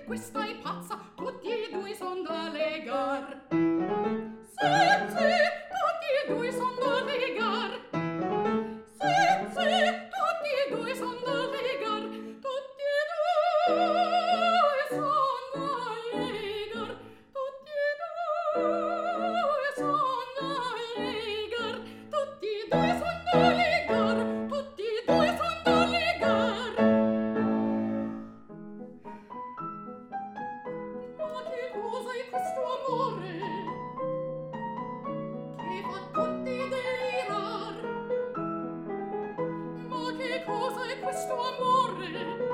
questa è pazza, tutti e due son da legar. Sì, sì, tutti e due son da legar. Sì, sì, tutti e due son da legar. Tutti e due son da legar. Tutti e due son da legar. Tutti e due son da legar. Tutti e due son da legar. Ma che cosa è questo amore che fa tutti delirar? Ma che cosa è questo amore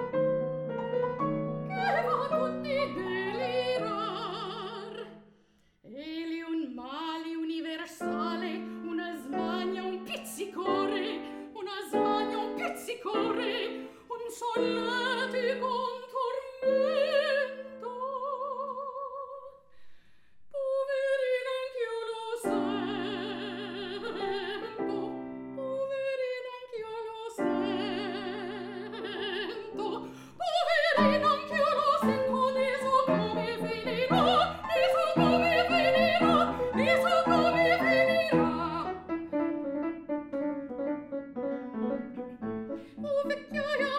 che fa tutti delirar? Egli un male universale, una smania, un pizzicore, una smania, un pizzicore, un solletico, un tormento. Poverina anch'io lo sento, poverina anch'io lo sento, poverina anch'io lo sento, ne so come finirà, ne so come finirà, ne so come finirà. Oh vecchiaia